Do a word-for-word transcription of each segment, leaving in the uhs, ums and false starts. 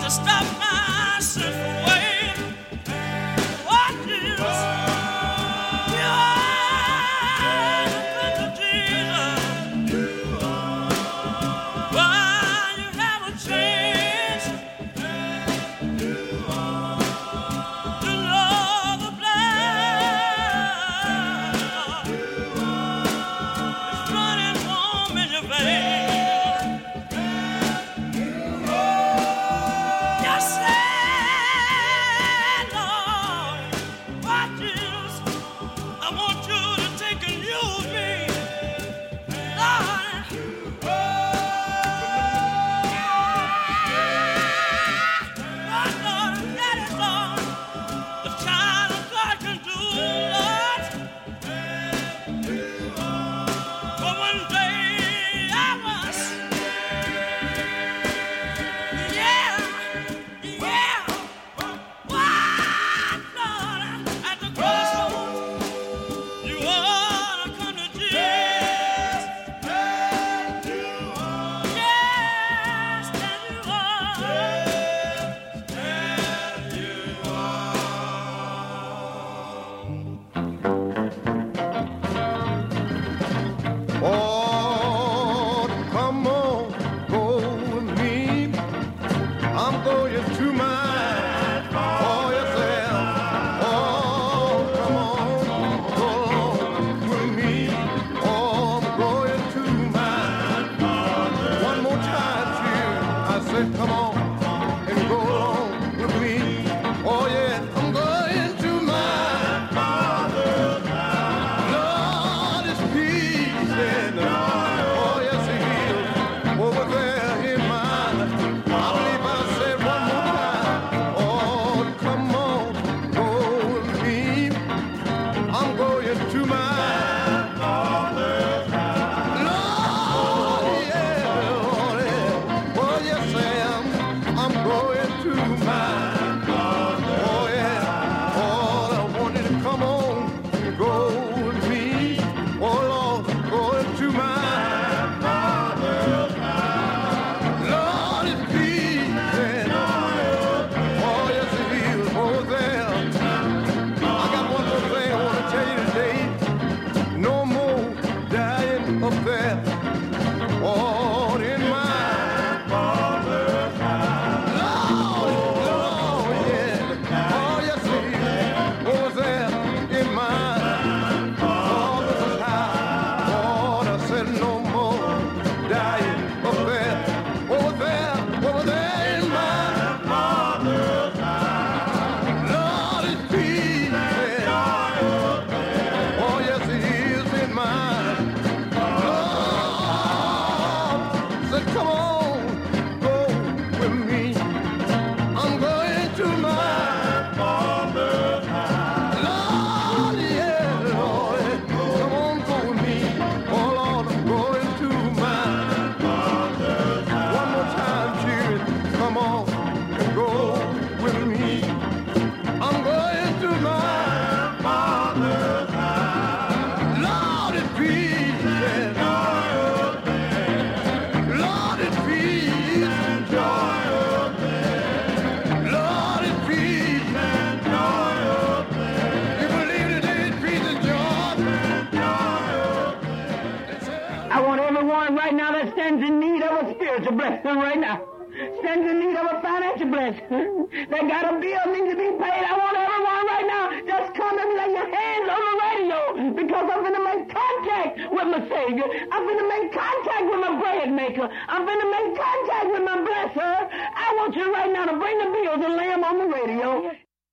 Blessing right now. Stands in need of a financial blessing. They got a bill needs to be paid. I want everyone right now just come and lay your hands on the radio because I'm going to make contact with my Savior. I'm going to make contact with my bread maker. I'm going to make contact with my blesser. I want you right now to bring the bills and lay them on the radio.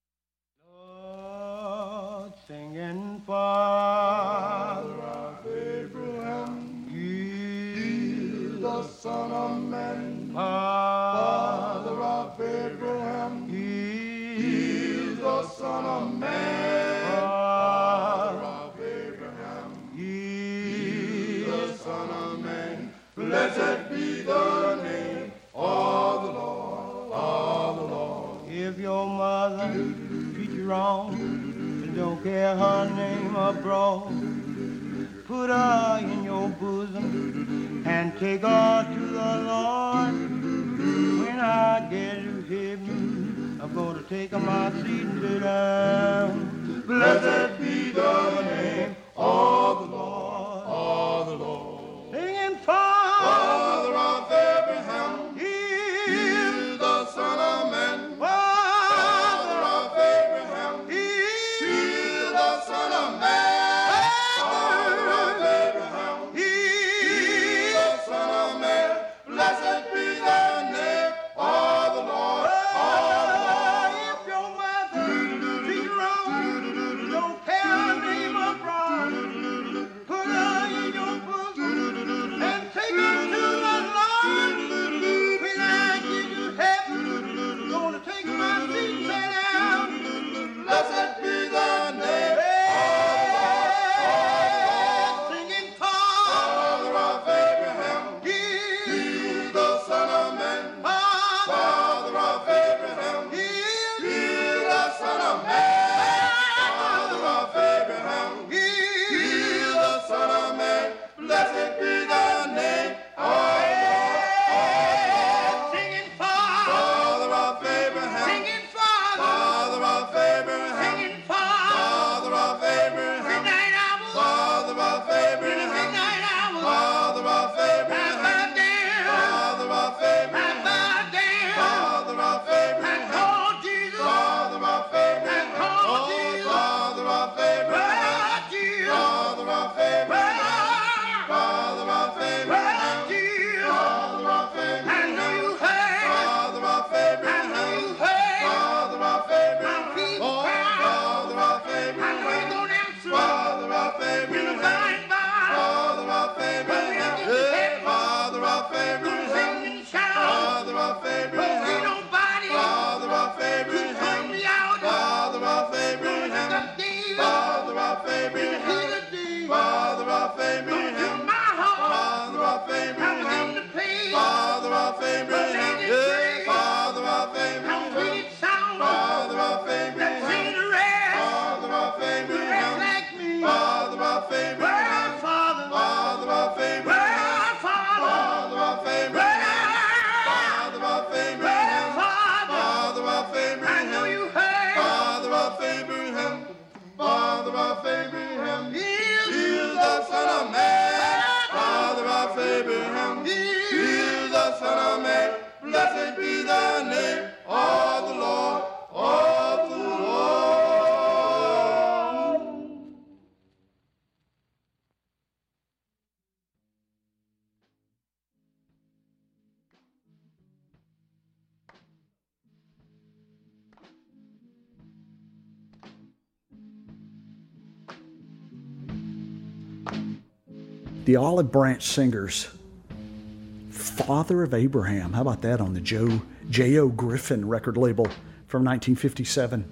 Lord, singing Father of Abraham, He the Son of Man, Father of Abraham, He the Son of Man, Father of Abraham, He the Son of Man. Blessed be the name of the Lord, of the Lord. If your mother treat you wrong, don't care her name abroad, put her in your bosom and take her to the Lord. When I get you here, take my seat and sit down. Blessed be the name of the Lord, of the Lord. Singing Father of Abraham, He is the Son of Man. Father of Abraham, He is the Son of Man. Father of Abraham, He is the Son of Man. Blessed be the name of the Lord. If your mother treat you wrong, don't tell her name abroad. Put her in your bosom and take her to the Lord. When I give you heaven, gonna take my seat and sit down. Blessed be the name of the Lord. Singing Father of Abraham, He is the Son of Man. Father of Abraham, He is the Son of Man. Father of Abraham, He is the Son of Man. Blessed be the name of the Lord. Singing Father of Abraham, singing Father of Abraham, singing Father of Abraham, midnight hour, Father of Abraham, midnight hour, Father of Abraham, Father of Abraham, Father of Abraham, call Jesus, Father of Abraham, call Jesus, Father of Abraham, Father of Abraham, Father of Abraham, Father of Abraham, I know you heard, Father of Abraham, I know you heard, Father of Abraham, Father of Abraham, I know you're gonna answer, Father of Abraham, Father of Abraham, Father of Abraham, Father of Abraham, ain't nobody, Father of Abraham, turn me out, Father of Abraham, Father of Abraham, Father of Abraham, Father of Abraham, Father of Abraham, yeah, Father of Abraham, Father of Abraham, Father of Abraham, Father of Abraham, Father of Abraham, Father of Abraham, Father of Abraham, Father of Abraham, I know you heard, Father of Abraham, Father of Abraham, He is the Son of Man, Father of Abraham, He is the Son of Man. Blessed be the name of the Lord, of the Lord. The Olive Branch Singers, Father of Abraham. How about that on the Joe J O Griffin record label from nineteen fifty-seven?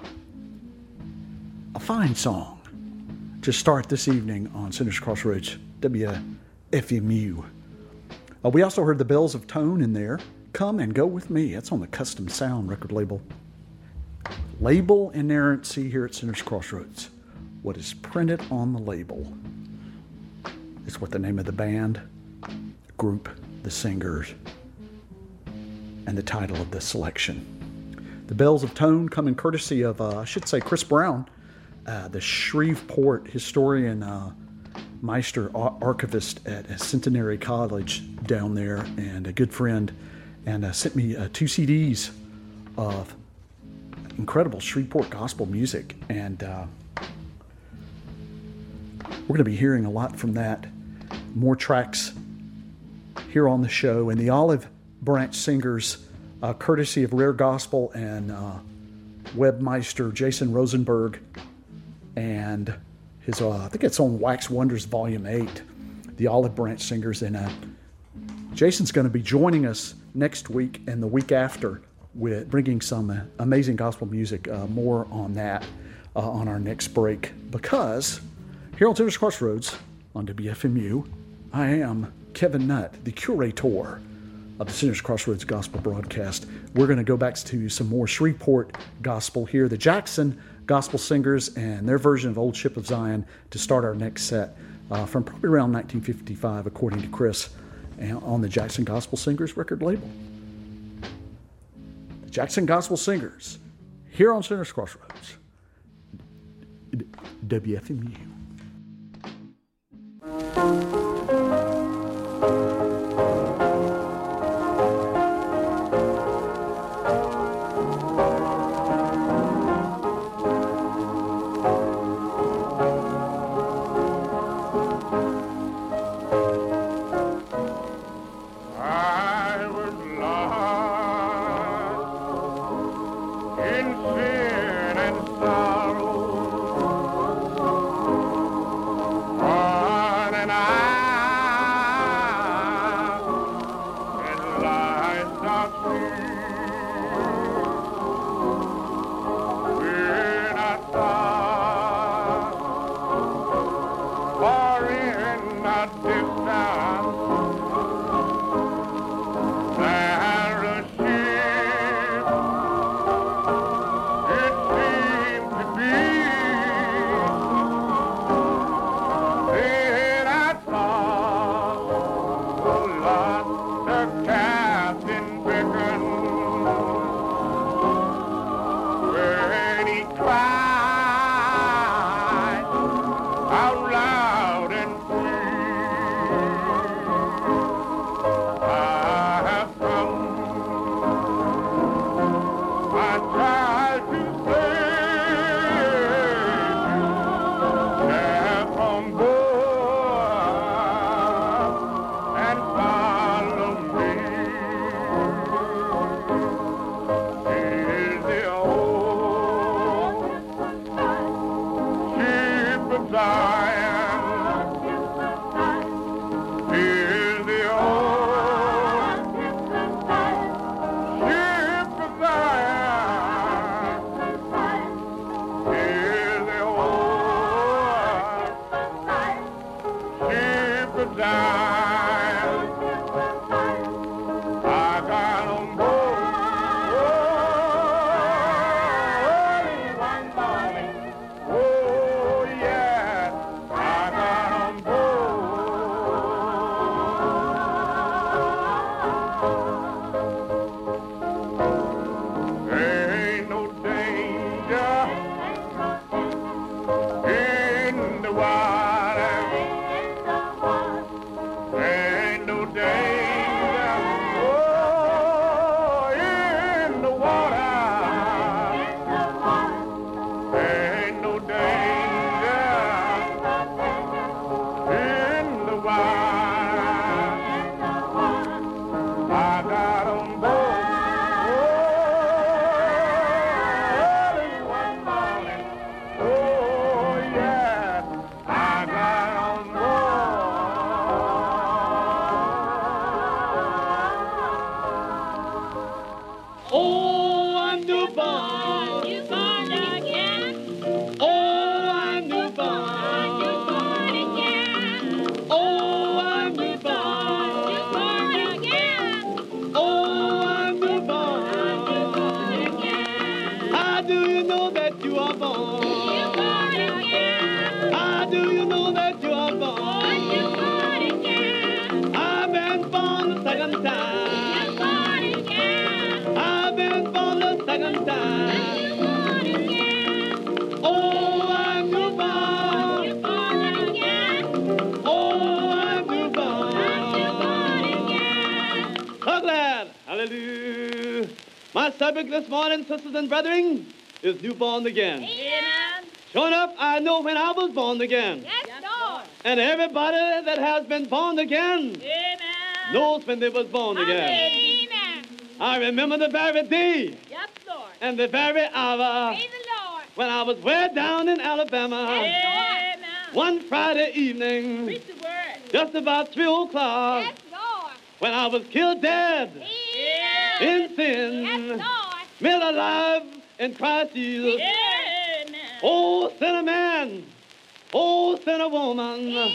A fine song to start this evening on Sinners Crossroads W F M U. Uh, we also heard the Bells of Tone in there. Come and Go With Me. That's on the Custom Sound record label. Label inerrancy here at Sinners Crossroads. What is printed on the label is what the name of the band, group, the singers, and the title of the selection. The Bells of Tone come in courtesy of, uh, I should say, Chris Brown, uh, the Shreveport historian, uh, Meister archivist at Centenary College down there, and a good friend, and uh, sent me uh, two C Ds of incredible Shreveport gospel music, and uh, we're going to be hearing a lot from that. More tracks here on the show, and the Olive Branch Singers, uh, courtesy of Rare Gospel and uh, webmeister Jason Rosenberg, and his, uh, I think it's on Wax Wonders Volume eight, the Olive Branch Singers. And uh, Jason's going to be joining us next week and the week after with bringing some uh, amazing gospel music. Uh, more on that uh, on our next break, because here on Sinners Crossroads on W F M U, I am Kevin Nutt, the curator of the Sinners Crossroads Gospel broadcast. We're going to go back to some more Shreveport gospel here, the Jackson Gospel Singers and their version of Old Ship of Zion, to start our next set uh, from probably around nineteen fifty-five, according to Chris, on the Jackson Gospel Singers record label. The Jackson Gospel Singers, here on Sinner's Crossroads, W F M U. Subject this morning, sisters and brethren, is newborn again. Amen. Sure enough, I know when I was born again. Yes, Lord. And everybody that has been born again Amen. knows when they was born again. Amen. I remember the very day Yes, Lord. and the very hour Praise the Lord. when I was way down in Alabama Yes, Lord. one Friday evening, Preach the word. just about three o'clock, Yes, Lord. when I was killed dead Yes. in sin, Yes, Lord. made alive in Christ Jesus. Amen. Oh, sinner man, oh, sinner woman, Yes.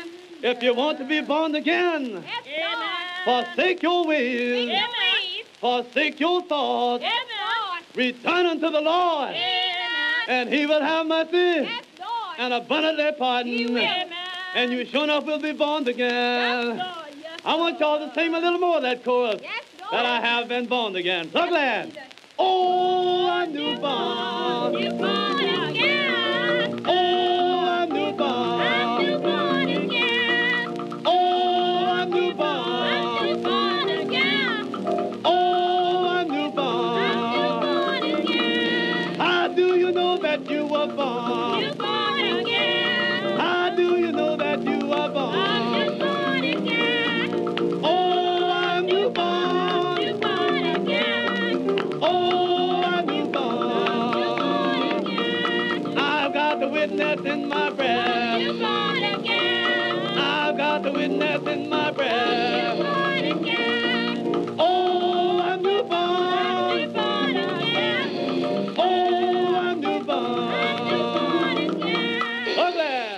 if you want to be born again, Yes, Lord. forsake your ways, Amen. forsake your thoughts, Yes, Lord. return unto the Lord, Amen. and he will have mercy Yes, Lord. and abundantly pardon, Amen. and you sure enough will be born Yes, again. Lord. Yes, I want y'all to sing a little more of that chorus, Yes, Lord. that I have been born again. So glad. Oh, I'm newborn. Newborn again. Oh, I'm newborn. I'm newborn again. Oh, I'm newborn. I'm newborn again. Oh, I'm I'm newborn. newborn again. How do you know that you were born? Newborn again. How do you know that you were I'm born? newborn again. Oh, I'm newborn. Newborn again. Oh, I'm Newborn newborn. again. I've got the witness in my breath. Newborn again. I've got the witness in my breath. Newborn again. Oh, I'm newborn. Newborn again. Oh, I'm newborn. Newborn again. Oh, glad.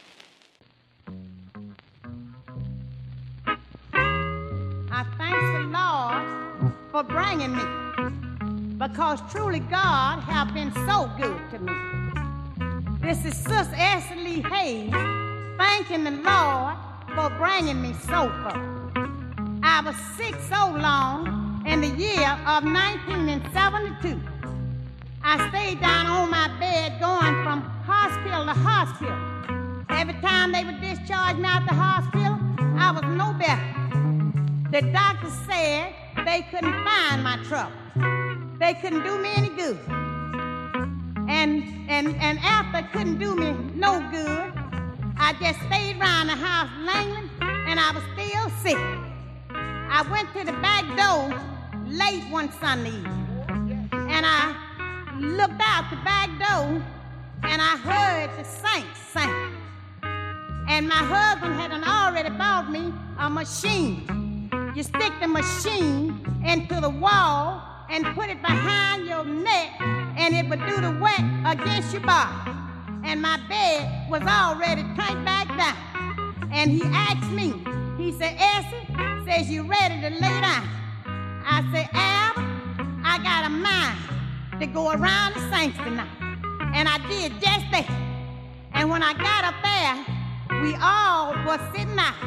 I thank the Lord for bringing me, because truly God have been so good to me. This is Sister Esther Lee Hayes thanking the Lord for bringing me so far. I was sick so long in the year of nineteen seventy-two. I stayed down on my bed going from hospital to hospital. Every time they would discharge me out the hospital, I was no better. The doctor said they couldn't find my trouble. They couldn't do me any good. And and and after it couldn't do me no good, I just stayed around the house lingering, and I was still sick. I went to the back door late one Sunday evening, and I looked out the back door, and I heard the saints sing. And my husband had already bought me a machine. You stick the machine into the wall and put it behind your neck, and it would do the work against your body. And my bed was already turned back down. And he asked me, he said, Essie, says you ready to lay down? I said, Albert, I got a mind to go around the saints tonight. And I did just that. And when I got up there, we all were sitting out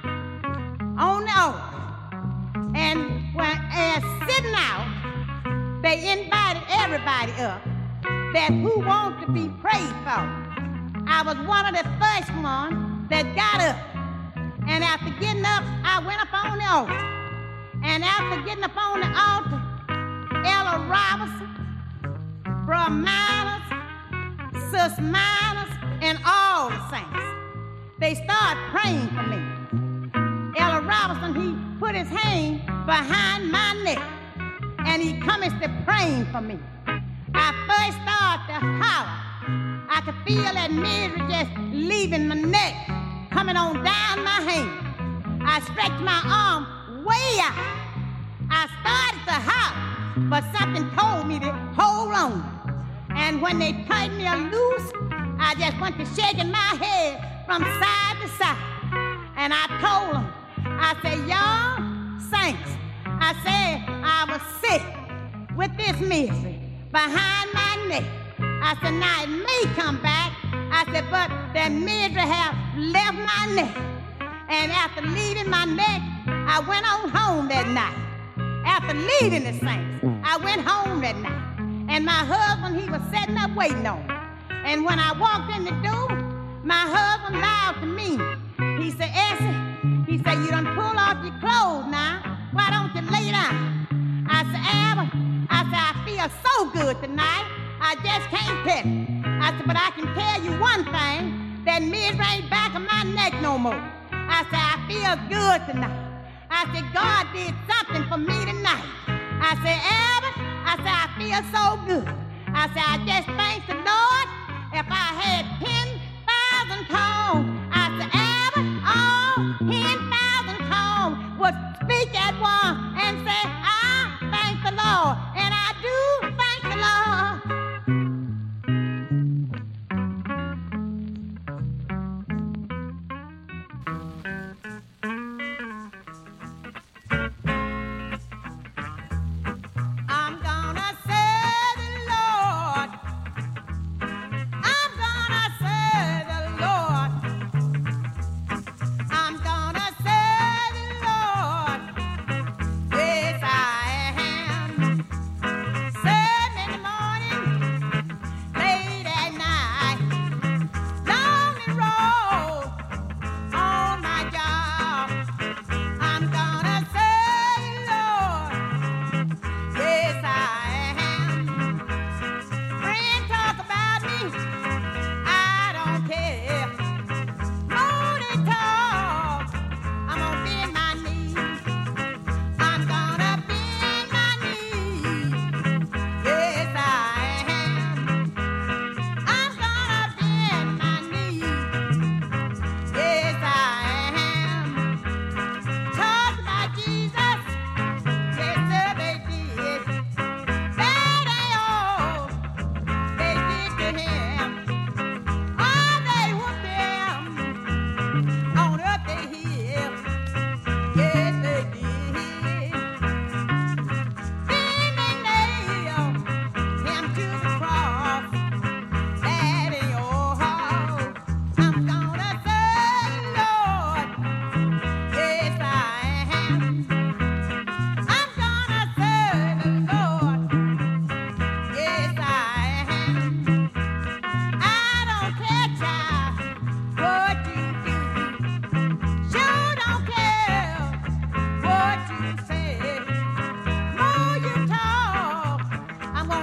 on the altar. And when as sitting out, they invited everybody up that who want to be prayed for. I was one of the first ones that got up. And after getting up, I went up on the altar. And after getting up on the altar, Ella Robinson, Brother Miners, Sis Miners, and all the saints, they started praying for me. Ella Robinson, he put his hand behind my neck, and he commenced to praying for me. I first started to holler. I could feel that misery just leaving my neck, coming on down my hand. I stretched my arm way out. I started to holler, but something told me to hold on. And when they turned me loose, I just went to shaking my head from side to side. And I told them, I said, y'all saints, I said I was sick with this misery behind my neck. I said, now it may come back. I said, but that misery have left my neck. And after leaving my neck, I went on home that night. After leaving the saints, I went home that night. And my husband, he was sitting up waiting on me. And when I walked in the door, my husband lied to me. He said, Essie, he said, you done pull off your clothes now. Why don't you lay down? I said, Albert, I said, I feel so good tonight. I just can't tell you. I said, but I can tell you one thing. That misery ain't back of my neck no more. I said, I feel good tonight. I said, God did something for me tonight. I said, Albert, I said, I feel so good. I said, I just thank the Lord. If I had ten thousand tongues, I said, Albert, all ten thousand tongues would speak at one and say, I thank the Lord. And I do thank the Lord. I'm gonna serve the Lord. I'm gonna serve the Lord. I'm gonna serve the Lord.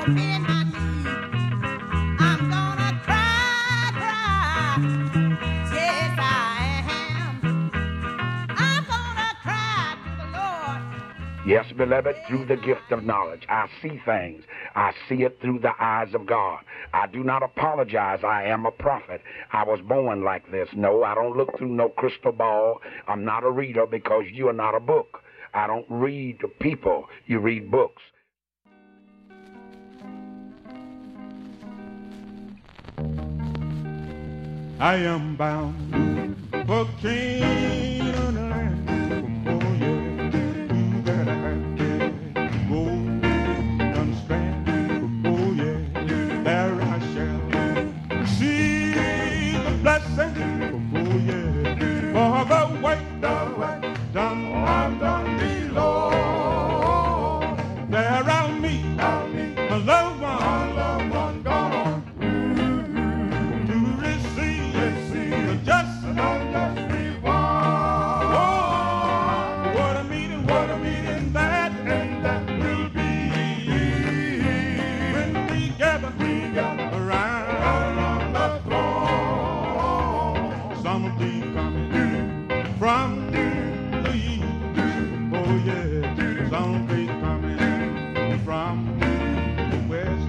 on bend my knee. I'm gonna cry, cry. Yes, I am. I'm gonna cry to the Lord. Yes, beloved, through the gift of knowledge, I see things. I see it through the eyes of God. I do not apologize. I am a prophet. I was born like this. No, I don't look through no crystal ball. I'm not a reader because you are not a book. I don't read to people. You read books. I am bound for Canaan land. Oh, yeah. That I have to go and stand. Oh, yeah. There I shall see the blessing. Oh, yeah. For the work, the work done, I've done below. There I'll meet, I'll meet my loved one, my loved one gone on. Just an unjust reward. Oh, what a meeting, what a meeting that, and that will be. When we gather, we gather around the throne. Some will be coming from the east. Oh, yeah. Some will be coming from the west.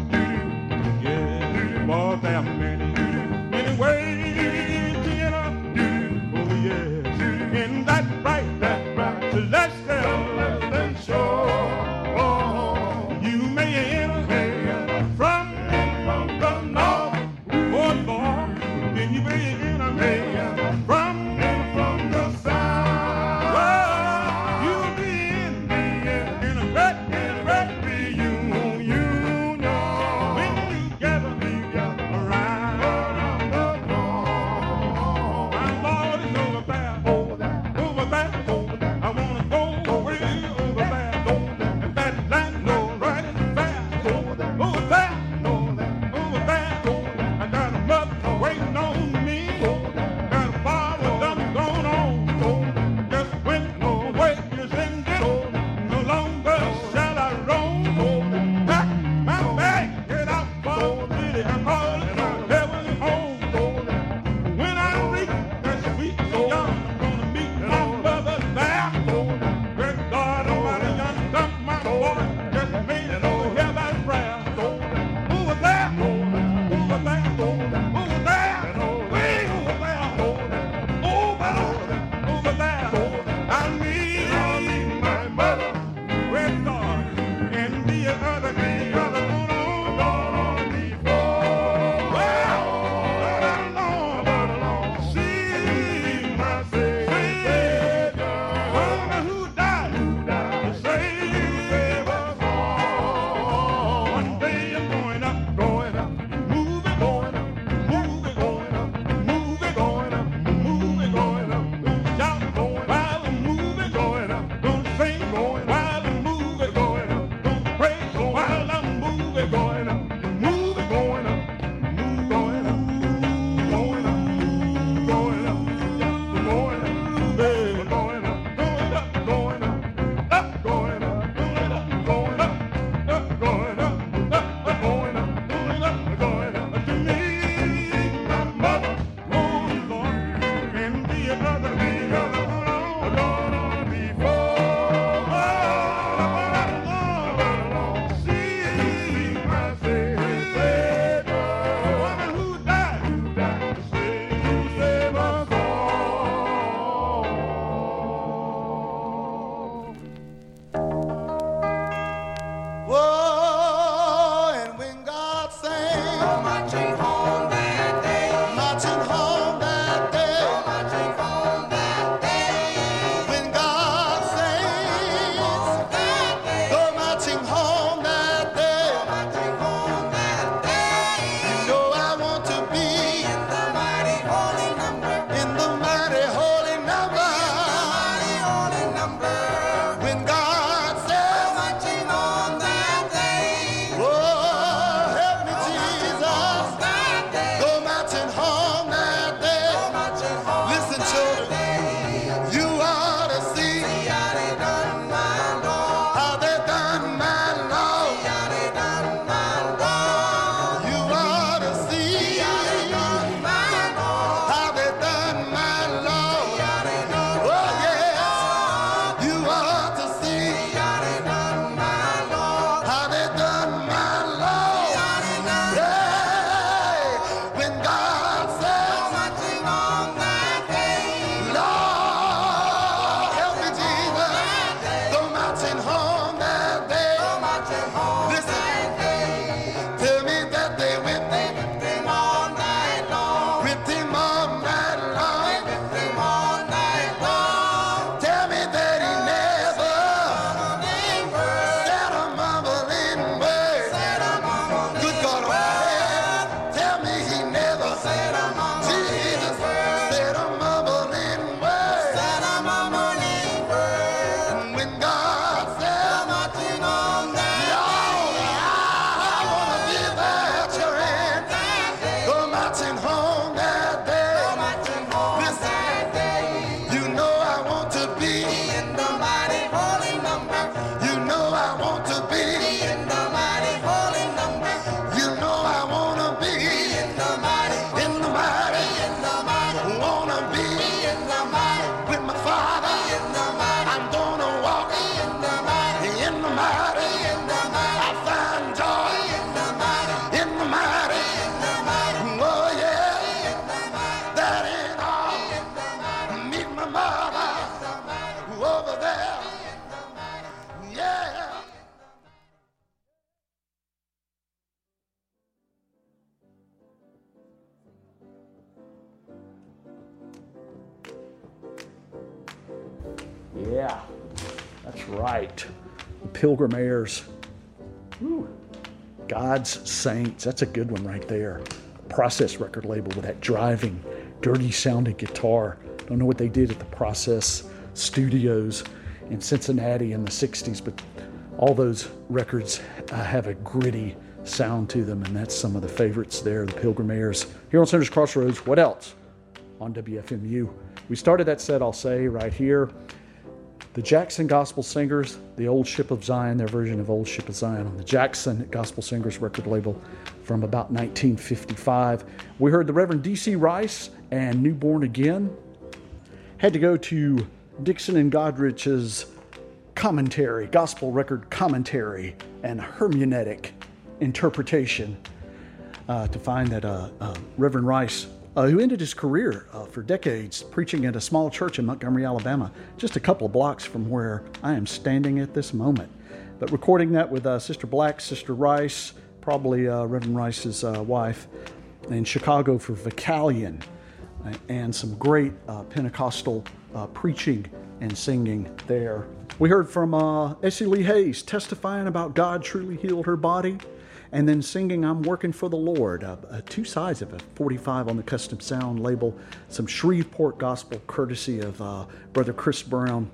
Yeah, that's right. The Pilgrim Airs. Woo. God's Saints. That's a good one right there. Process record label with that driving, dirty sounding guitar. Don't know what they did at the Process Studios in Cincinnati in the sixties, but all those records uh, have a gritty sound to them, and that's some of the favorites there, the Pilgrim Airs. Here on Center's Crossroads, what else on W F M U? We started that set, I'll say, right here. The Jackson Gospel Singers, the Old Ship of Zion, their version of Old Ship of Zion on the Jackson Gospel Singers record label from about nineteen fifty-five. We heard the Reverend D C Rice and Newborn Again. Had to go to Dixon and Godrich's commentary, gospel record commentary, and hermeneutic interpretation uh, to find that uh, uh, Reverend Rice, uh, who ended his career uh, for decades preaching at a small church in Montgomery, Alabama, just a couple of blocks from where I am standing at this moment, but recording that with uh, Sister Black, Sister Rice, probably uh, Reverend Rice's uh, wife, in Chicago for Vicalion, and some great uh, Pentecostal uh, preaching and singing there. We heard from uh, Essie Lee Hayes testifying about God truly healed her body, and then singing I'm Working for the Lord, uh, uh, two sides of it, forty-five on the Custom Sound label, some Shreveport gospel courtesy of uh, Brother Chris Brown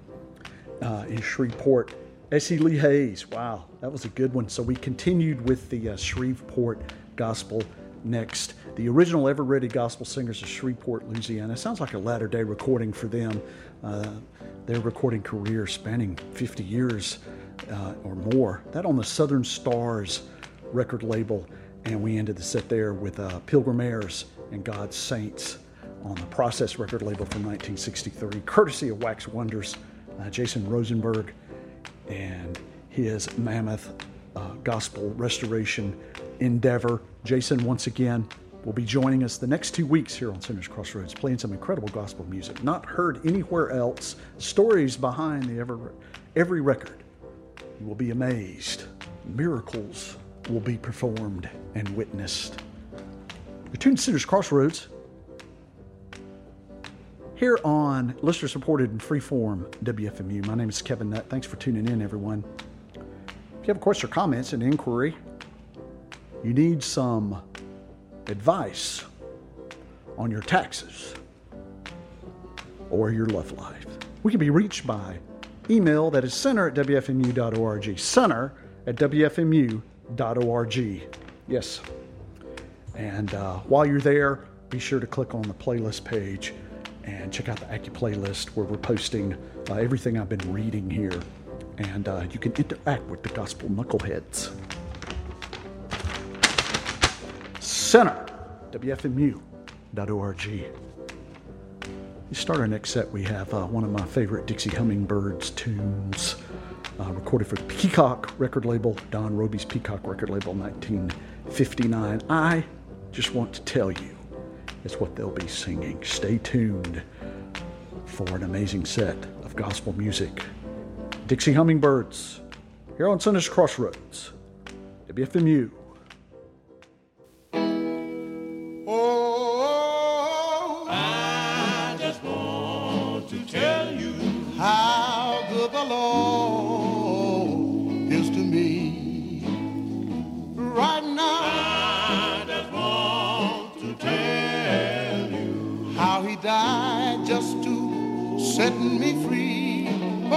uh, in Shreveport. Essie Lee Hayes, wow, that was a good one. So we continued with the uh, Shreveport gospel next. The original Ever Ready Gospel Singers of Shreveport, Louisiana. Sounds like a latter-day recording for them. Uh, their recording career spanning fifty years uh, or more. That on the Southern Stars record label. And we ended the set there with uh, Pilgrim Airs and God's Saints on the Process record label from nineteen sixty-three, courtesy of Wax Wonders, uh, Jason Rosenberg, and his mammoth uh, gospel restoration endeavor. Jason, once again, will be joining us the next two weeks here on Center's Crossroads, playing some incredible gospel music, not heard anywhere else. Stories behind the every, every record. You will be amazed. Miracles will be performed and witnessed. You're tuned to Center's Crossroads here on listener-supported and freeform W F M U. My name is Kevin Nutt. Thanks for tuning in, everyone. If you have questions or comments, an inquiry, you need some advice on your taxes or your love life, we can be reached by email that is center at W F M U dot org. Center at W F M U dot org. Yes. And uh, while you're there, be sure to click on the playlist page and check out the Acu playlist where we're posting uh, everything I've been reading here. And uh, you can interact with the gospel knuckleheads. Center, W F M U dot org. To start our next set, we have uh, one of my favorite Dixie Hummingbirds tunes, uh, recorded for the Peacock record label, Don Robey's Peacock record label, nineteen fifty-nine. I just want to tell you, it's what they'll be singing. Stay tuned for an amazing set of gospel music. Dixie Hummingbirds, here on Center's Crossroads, W F M U. Oh, I just want to tell you how good the Lord is to me. Right now, I just want to tell you how He died just to set me free. Oh,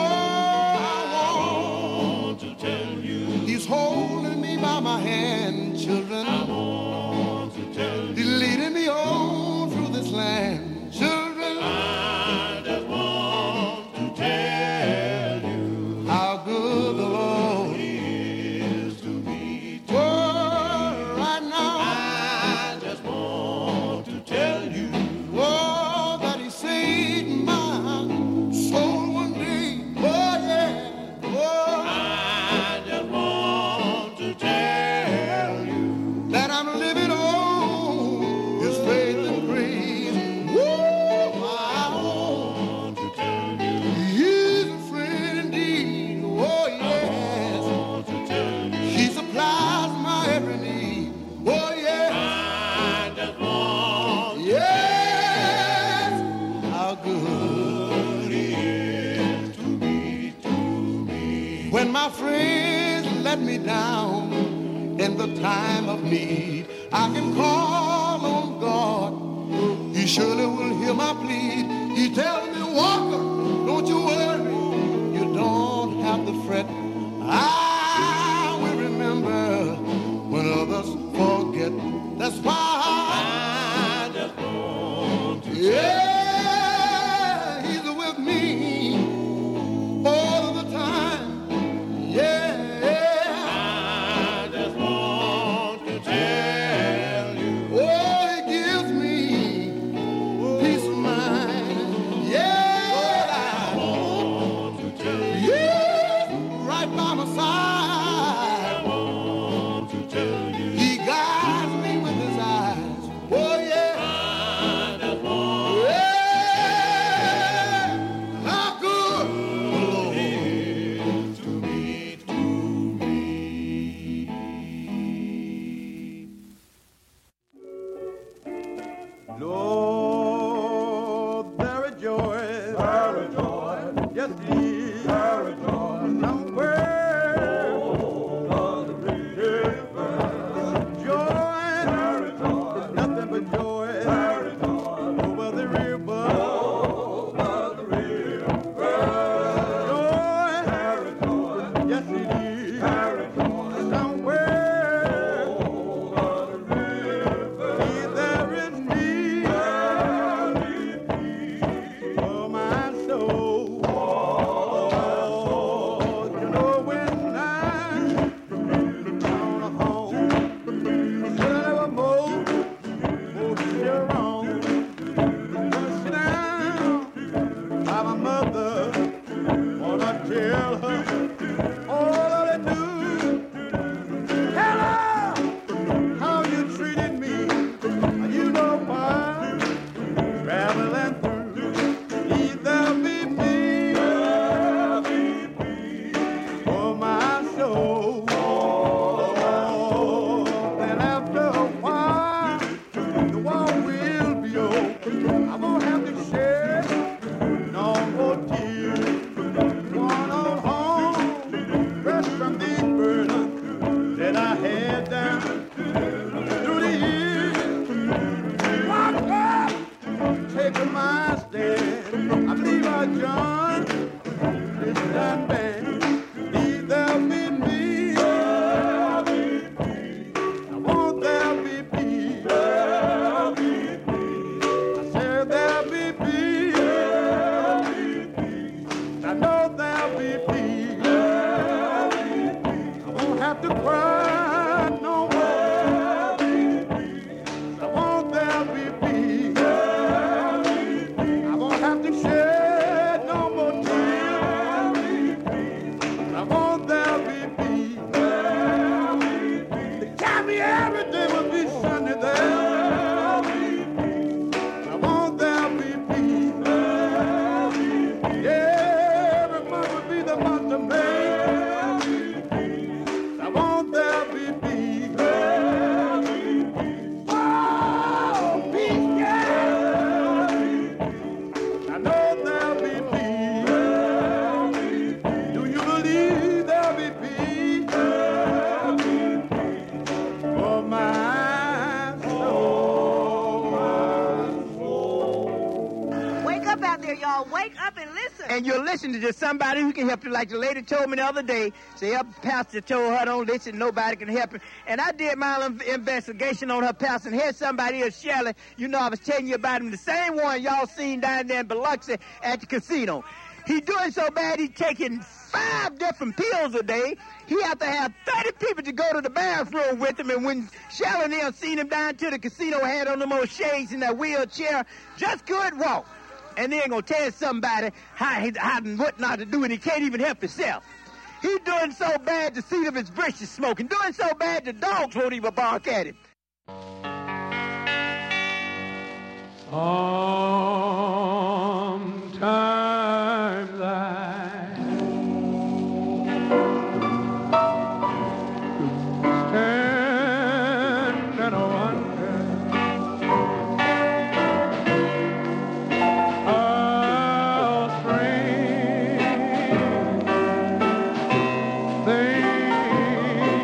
I want to tell you He's holding me by my hand, children. I want to tell you He's leading me on through this land, children. I just want to tell you how good the Lord is to me. Oh, right now, I just want to tell you, oh, that He saved my soul one day. Oh, yeah. Oh, I just want to tell down in the time of need. I can call on God. He surely will hear my plea. He tells me, Walker, don't you worry. You don't have to fret. I will remember when others forget. That's why I just want to yeah, he's with me all of the time. Yeah, I just want to tell you. Oh, he gives me peace of mind. Yeah, I want to tell you. Yeah, right by my side. I want to tell you. He guides me with his eyes. Oh, yeah. I just want yeah, how good the Lord is to me, to me. Lord, there is joy. There is joy. Yes, indeed. There is joy. Somewhere on the river. Joy. There is joy. It's nothing but joy. There is joy. Over the river. Over the river. Joy. There is joy. Yes, indeed. There is joy. Somewhere over the river. See, there is peace. For my soul. Oh, you know when I'm on a home, should I never mold, oh, you're wrong. Sit down by my mother, wanna tell her all I do. Tell her how you treated me. You know why. Traveling through, need there be peace for my soul. Then after a while, the wall will be open. I won't have to shed no more tears. One on home, rest from these burdens that I had down through the years. Walk up, take my stand. I believe our John is done bad. Need there be peace. I want there be peace. I said there be peace. I know there'll be peace. I won't have to cry no more. I want there'll be peace. I won't have to shed no more tears. I want there'll be peace. They tell me every day will be sunny there. I want there'll be peace. Yeah, every month will be the month of May. I want there'll be peace. Oh, peace, yeah. I know there'll be peace. Do you believe there'll be peace for my soul? Wake up out there, y'all. Wake up and listen. And you're listening to somebody who can help you. Like the lady told me the other day, say her pastor told her don't listen, nobody can help her. And I did my little investigation on her pastor and here's somebody else, Shelley. You know, I was telling you about him, the same one y'all seen down there in Biloxi at the casino. He doing so bad, he's taking five different pills a day. He have to have thirty people to go to the bathroom with him. And when Shelley and them seen him down to the casino, had on them old shades in that wheelchair, just could walk. And they ain't gonna tell somebody how, he, how and what not to do, and he can't even help himself. He doing so bad, the seat of his breath is smoking. Doing so bad, the dogs won't even bark at him. Sometimes I stand and wonder how strange things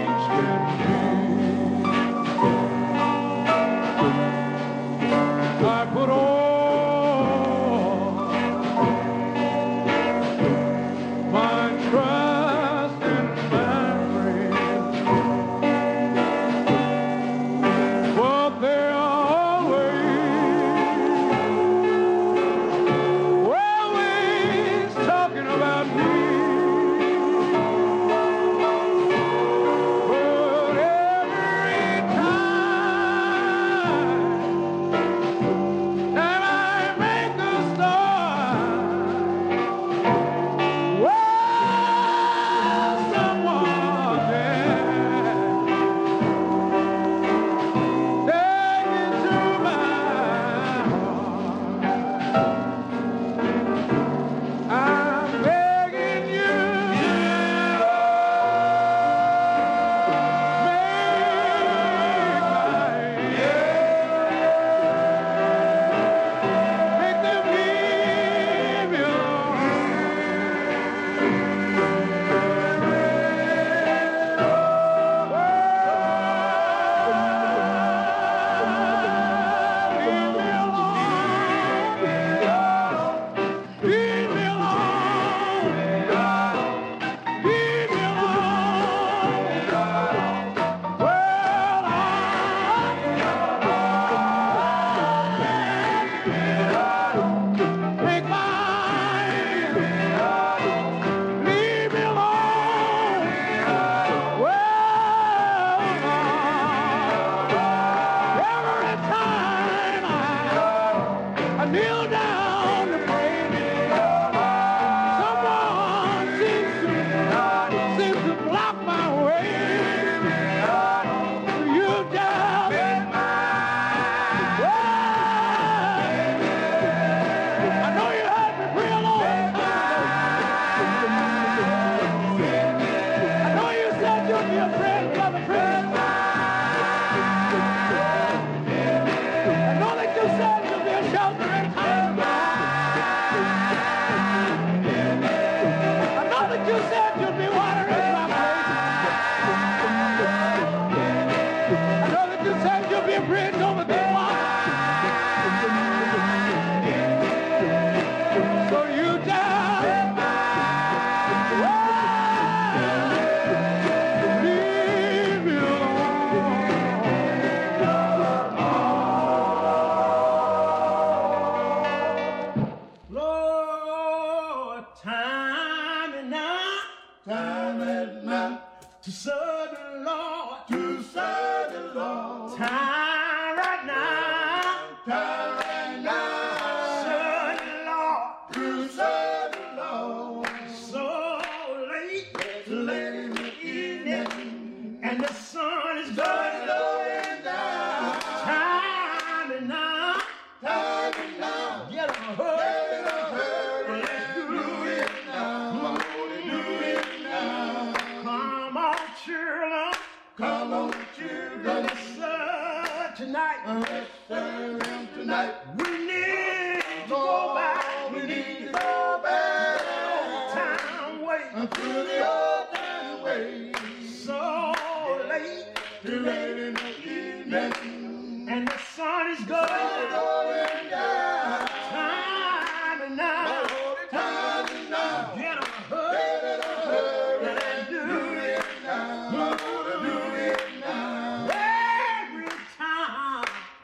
the sun is going down. Time and now. Time and now. Get a hurry. Let's do it now. Do it now. Come on, children. Come on, children. Let's serve tonight. Let's serve him tonight. We need to go back. We need to go back. Time wait. To the old time way. So late. Too late in the evening. And the sun is going Going down. time and now. Time and now. Get a hurry. Let's do it now. Do it now. every time.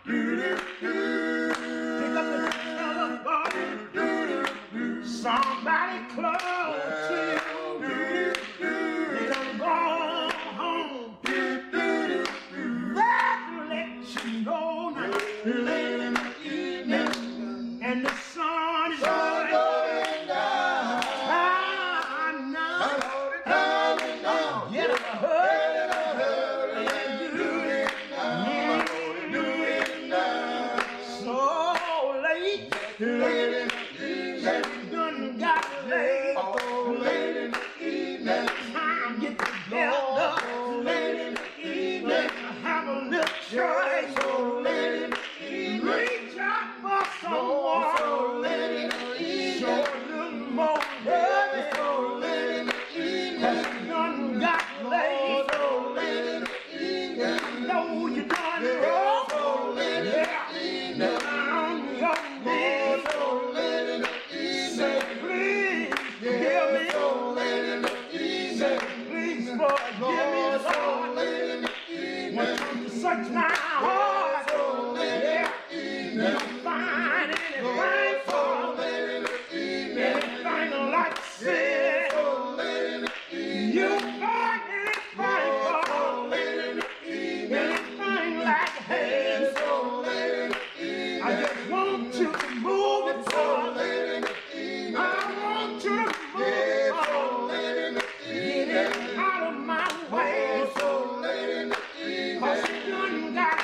Pick up the telephone. Somebody close to you. They done gone home. That let you know now. Late in the evening. And the sun is Sun going going down. time now. Time and now. Get a hurry. Let's do it now. Do it now. So late. Too late in the evening. Done got late. Oh, late in the evening. Time get together. Late in the evening. Have a little choice. So late in the evening. Reach out for So someone. late in the Show evening. a little more love. So late in the evening. Done got late. So late in the evening. Know you done wrong. So late in the evening. Down your knees. So late in the Say, evening. please forgive me. So late in the evening. Please forgive me, So Lord. late in the When evening. you search my heart, So late in yeah, the you evening. find anything So for late in the evening. anything like sin. So late in the evening. You find anything So for late in the evening. anything like hate. So late in the I evening. just want you to move it So forward. late in the evening. I want you to move it Yeah, so forward. late in the Get evening. it out of my way. Oh, so late in the Cause evening. you done got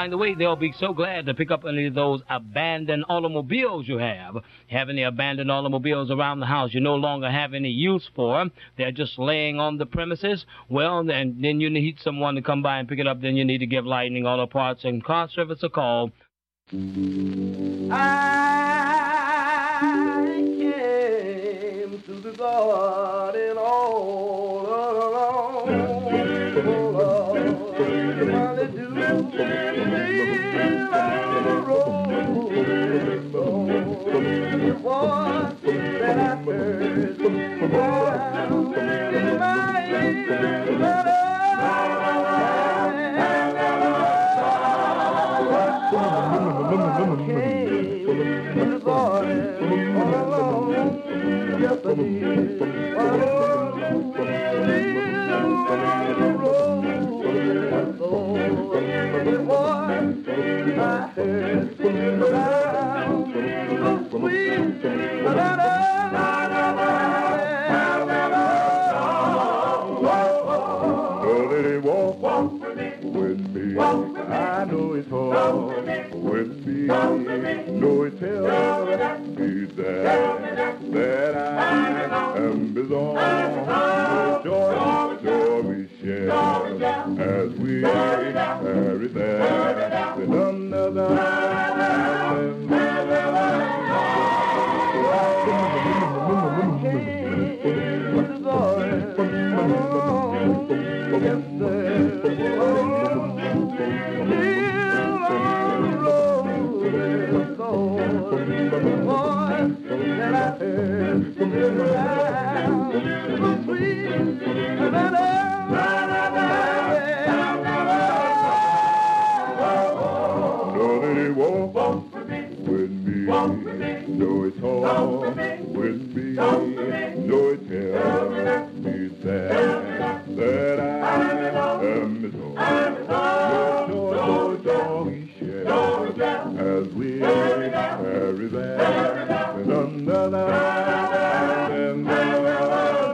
by the way, they'll be so glad to pick up any of those abandoned automobiles you have. Having the abandoned automobiles around the house you no longer have any use for. They're just laying on the premises. Well, then, then you need someone to come by and pick it up. Then you need to give Lightning Auto Parts and Car Service a call. I came to the garden all alone. Oh, Lord, what to do? The voice that I heard around in my ear. I know it's hard with me. No, it tells me that, that I am bizarre. Joy, joy we share as we carry that with another. No, it's hard with me. No, it tells me that, that I am his own. No, no, no, he shares as we carry that with another and another.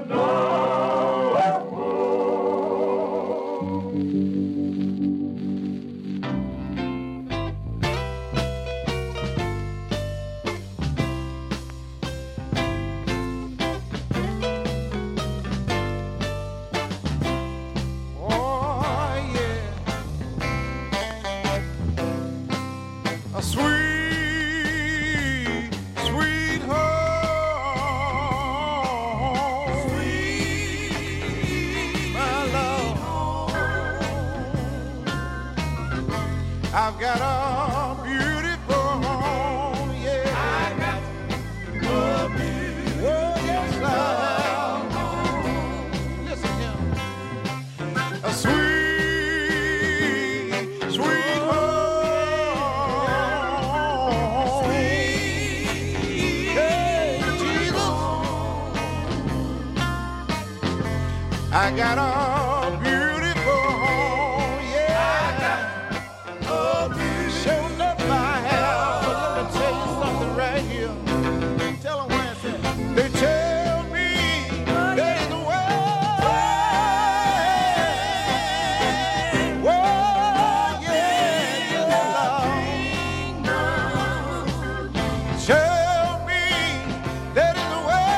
I've got a beautiful home, yeah. I got a beautiful oh, yes, home. Listen here. A sweet, sweet home. Sweet, hey, Jesus. I got a beautiful home, yeah. I got showing up my house. But let me tell you something right here. Tell them where it's at. They tell me there's a way. Whoa, yeah, yeah, Lord. Tell me there is a way.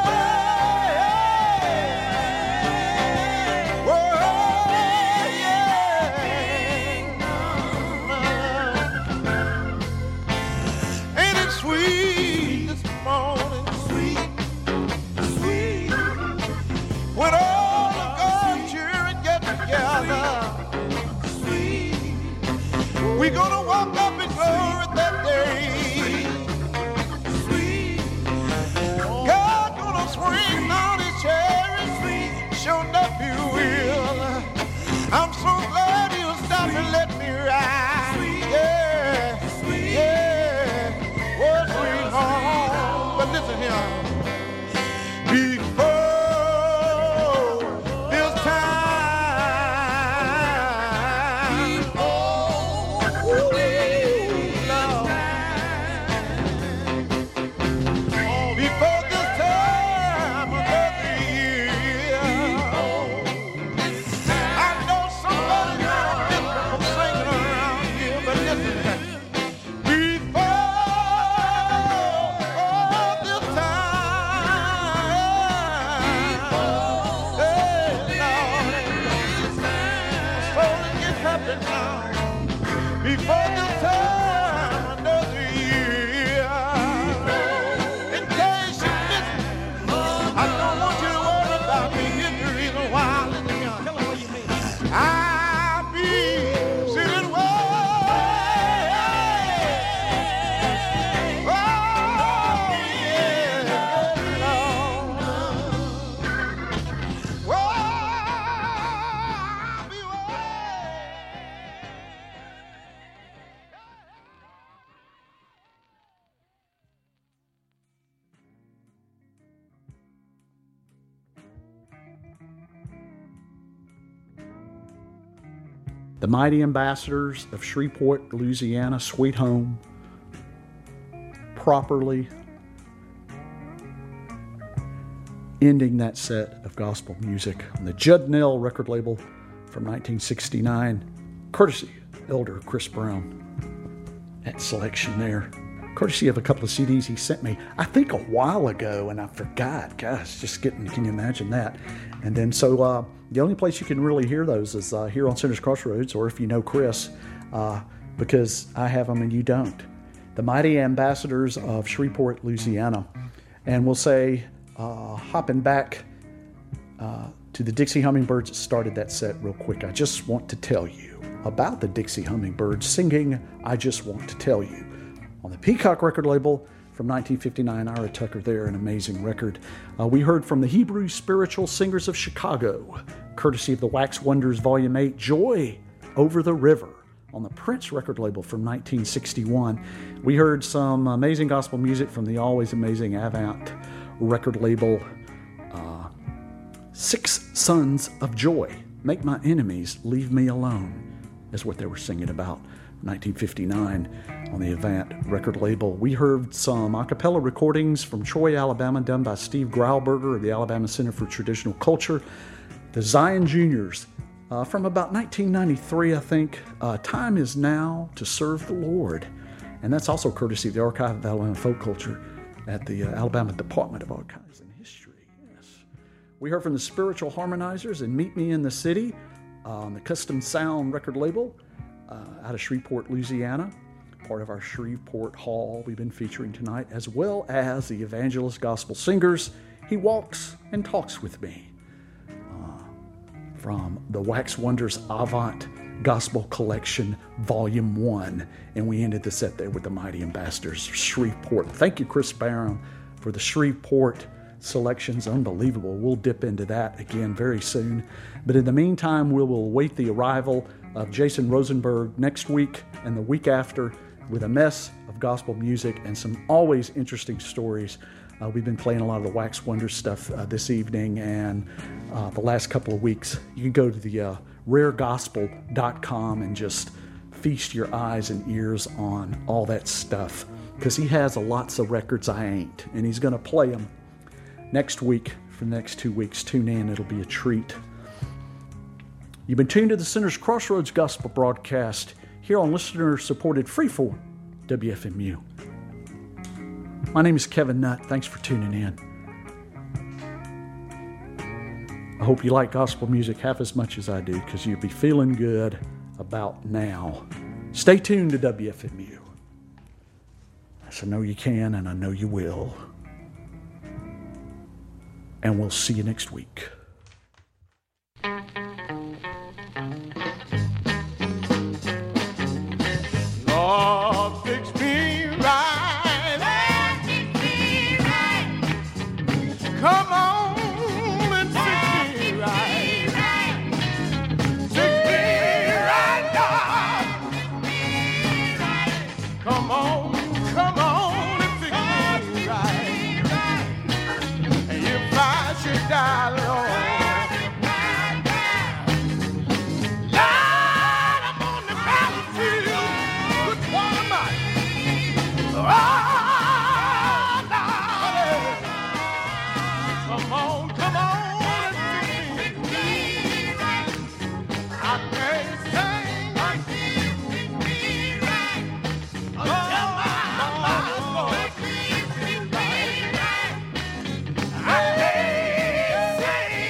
Sweet this morning, sweet, sweet. When all the God's children get together, sweet. We gonna walk up in glory that day, sweet. God gonna swing on his chariot, sweet. Sure enough he will. I'm so glad he'll stop and let me ride, sweet. Yeah, sweet. Yeah. Oh, sweet home. But listen here. Before this time, before before the time another year. In case you missed me, I don't want you to worry about me. Here's the reason why. I'll be sitting way. Oh, yeah, Lord. Well, I'll be way. The Mighty Ambassadors of Shreveport, Louisiana, Sweet Home, properly ending that set of gospel music on the Judd Nell record label from nineteen sixty-nine, courtesy Elder Chris Brown. That selection there, courtesy of a couple of C Ds he sent me, I think a while ago, and I forgot. Gosh, just getting, can you imagine that? And then so uh, the only place you can really hear those is uh, here on Sinners Crossroads, or if you know Chris, uh, because I have them and you don't. The Mighty Ambassadors of Shreveport, Louisiana. And we'll say, uh, hopping back uh, to the Dixie Hummingbirds that started that set real quick, I just want to tell you about the Dixie Hummingbirds singing I Just Want to Tell You. On the Peacock record label from nineteen fifty-nine, Ira Tucker there, an amazing record. Uh, we heard from the Hebrew Spiritual Singers of Chicago, courtesy of the Wax Wonders Volume eight, Joy Over the River, on the Prince record label from nineteen sixty-one. We heard some amazing gospel music from the always amazing Avant record label, uh, Six Sons of Joy, Make My Enemies Leave Me Alone, is what they were singing about. nineteen fifty-nine on the Avant record label. We heard some a cappella recordings from Troy, Alabama, done by Steve Grauberger of the Alabama Center for Traditional Culture. The Zion Juniors uh, from about nineteen ninety-three, I think. Uh, Time Is Now to Serve the Lord. And that's also courtesy of the Archive of Alabama Folk Culture at the uh, Alabama Department of Archives and History. Yes. We heard from the Spiritual Harmonizers and Meet Me in the City uh, on the Custom Sound record label. Uh, out of Shreveport, Louisiana, part of our Shreveport Hall we've been featuring tonight, as well as the Evangelist Gospel Singers, He Walks and Talks With Me, uh, from the Wax Wonders Avant Gospel Collection, Volume one, and we ended the set there with the Mighty Ambassadors of Shreveport. Thank you, Chris Barham, for the Shreveport selections. Unbelievable. We'll dip into that again very soon. But in the meantime, we will await the arrival of Jason Rosenberg next week and the week after with a mess of gospel music and some always interesting stories. Uh, we've been playing a lot of the Wax Wonders stuff uh, this evening and uh, the last couple of weeks. You can go to the uh, rare gospel dot com and just feast your eyes and ears on all that stuff, because he has a lots of records I ain't, and he's going to play them next week. For the next two weeks, tune in. It'll be a treat. You've been tuned to the Sinners Crossroads Gospel broadcast here on listener-supported Freeform W F M U. My name is Kevin Nutt. Thanks for tuning in. I hope you like gospel music half as much as I do, because you'll be feeling good about now. Stay tuned to W F M U. Yes, I know you can, and I know you will. And we'll see you next week. Lord, fix me right. Lord, fix me right. Come on and fix me right. Fix me right, God. Come on, come on and fix me right. And if I should die, Lord, Lord, I'm on the battlefield. Good God Almighty. Oh, Lord. Come on, come on and fix me. I can't sing until my Lord fix me right. I can't sing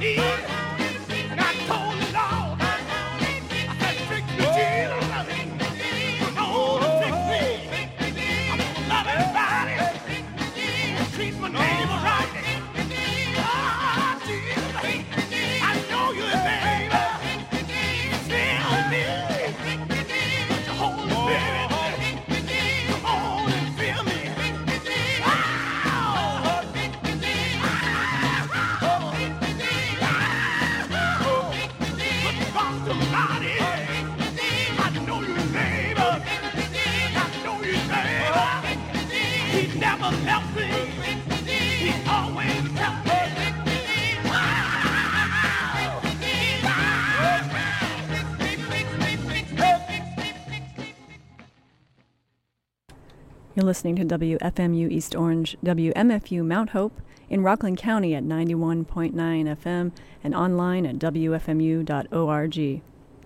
You're listening to W F M U East Orange, W M F U Mount Hope, in Rockland County at ninety-one point nine F M and online at W F M U dot org.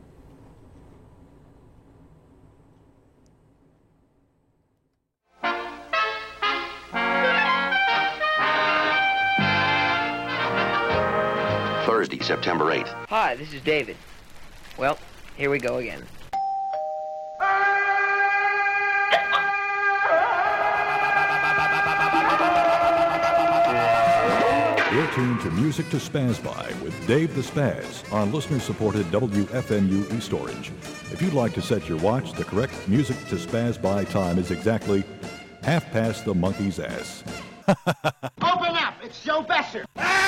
Thursday, September eighth. Hi, this is David. Well, here we go again. You're tuned to Music to Spaz By with Dave the Spaz on listener-supported W F M U East Orange. If you'd like to set your watch, the correct Music to Spaz By time is exactly half past the monkey's ass. Open up! It's Joe Besser!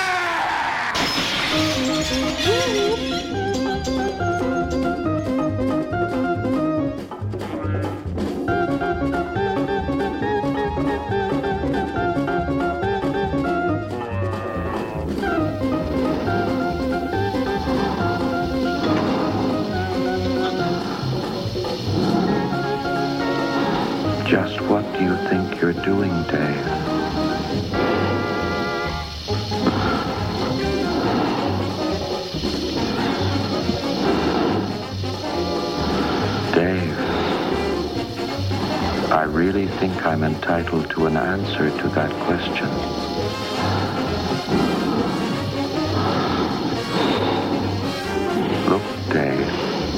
Just what do you think you're doing, Dave? Dave, I really think I'm entitled to an answer to that question. Look, Dave,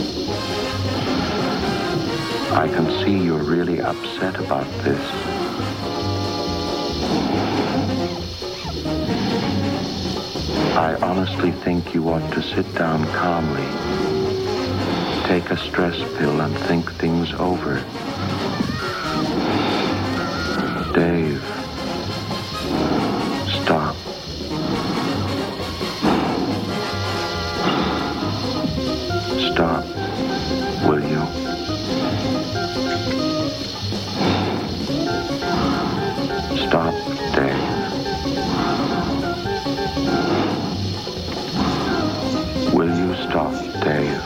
I can see you're really upset about this. I honestly think you ought to sit down calmly, take a stress pill, and think things over. Dave, stop. Stop, will you? Stop, Dave. Will you stop, Dave?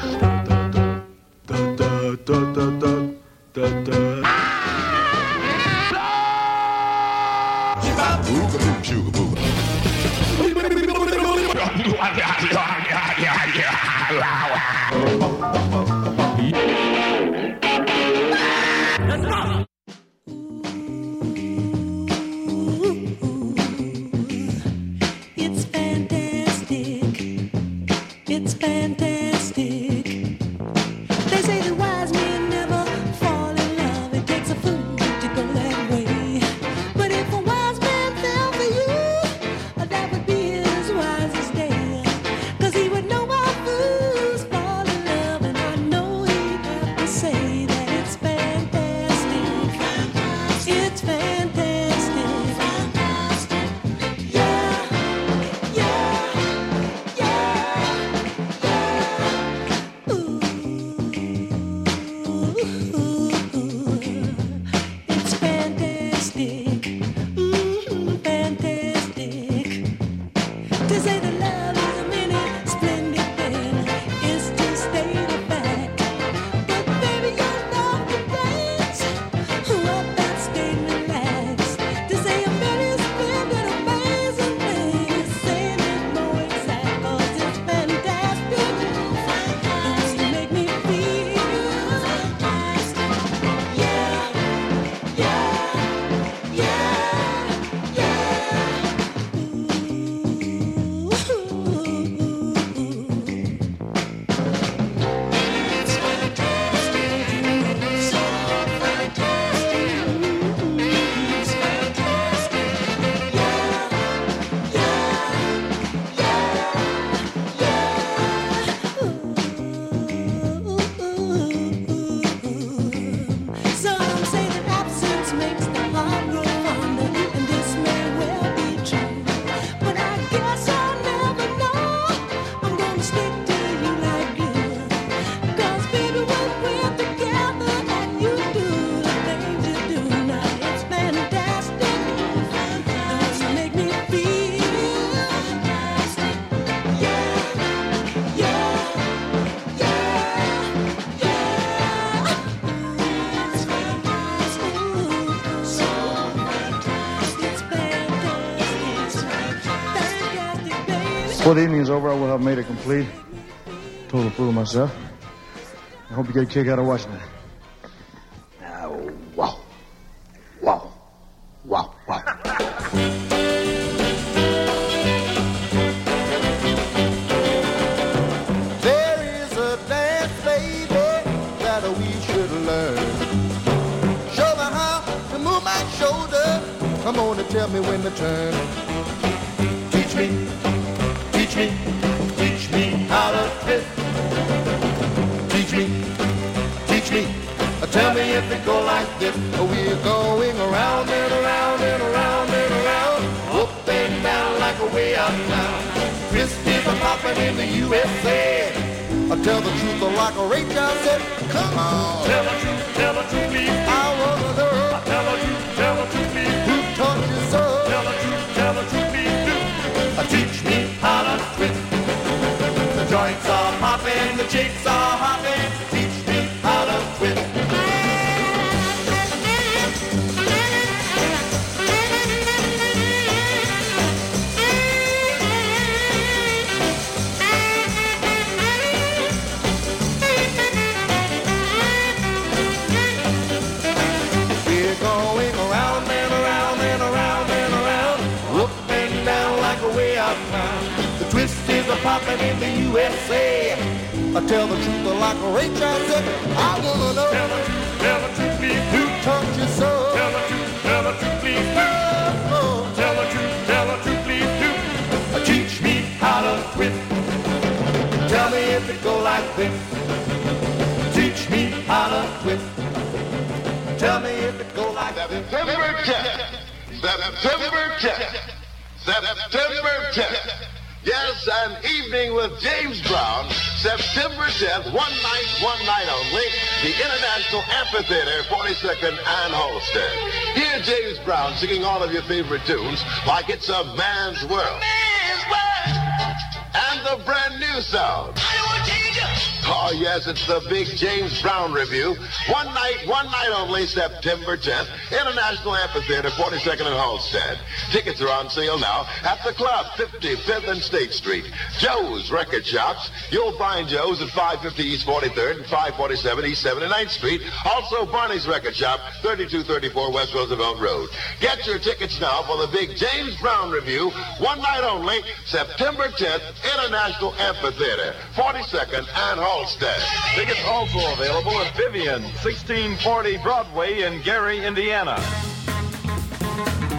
It's fantastic. It's fantastic. They say the wise men never fall in love. It takes a fool to go that way. But if a wise man fell for you, that would be his wisest day. 'Cause he would know why fools fall in love. And I know he'd have to say that it's fantastic. It's fantastic. Yeah, yeah, yeah. Ooh, it's fantastic. Mm, fantastic. To say that love is a many splendid thing is to state a fact. But baby, your doctor brains what that statement lacks. To say a very splendid, amazing thing is saying it more exact. 'Cause it's fantastic. You make me feel yeah, yeah, yeah, yeah. Ooh, guess I'll never know. I'm gonna stick to you like glue. 'Cause baby, when we're together and you do the things you do, now it's fantastic. Fantastic. You make me feel fantastic. Yeah, yeah, yeah, yeah. It's fantastic. So fantastic. It's fantastic. Before the evening is over, I will have made it complete. Total fool of myself. I hope you get a kick out of watching it. Now, wow. Wow. Wow, wow. There is a dance, baby, that we should learn. Show me how to move my shoulder. Come on and tell me when to turn. Teach me, teach me, teach me how to twist. Teach me, teach me. Tell me if it go like this. We're going around and around and around and around, up and down like a way out now. Twist is a poppin' in the U S A. I tell the truth like a Ray Charles said. Come on, tell the truth, tell the truth, please. I wanna know. Tell the truth, tell the truth, please. Who taught you so? Tell the truth, tell the truth, please. Do. Teach me how to twist. The joints are popping, the chicks are hopping. Teach me how to twist. We're going around and around and around and around, up and down like a way out now. The twist is a poppin' in the U S A. I tell the truth like a Ray Charles said. I wanna know. Tell the truth, tell the truth, please. Who taught you so? Tell the truth, tell the truth, please. Oh, oh. Tell the truth, tell the truth, please. Do. Teach me how to twist. Tell me if it go like this. Teach me how to twist. Tell me if it go like this. September tenth. September tenth. September tenth. Yes, an evening with James Brown. September tenth, one night, one night only. The International Amphitheater, forty-second and Halsted. Hear James Brown singing all of your favorite tunes like it's a man's world. Man's world! And the brand new sound. Oh, yes, it's the big James Brown Review. One night, one night only, September tenth. International Amphitheater, forty-second and Halsted. Tickets are on sale now at the club, fifty-fifth and State Street. Joe's Record Shops. You'll find Joe's at five fifty East forty-third and five forty-seven East seventy-ninth Street. Also, Barney's Record Shop, thirty-two thirty-four West Roosevelt Road. Get your tickets now for the big James Brown Review. One night only, September tenth, International Amphitheater, forty-second and Halsted. Tickets also available at Vivian, sixteen forty Broadway in Gary, Indiana.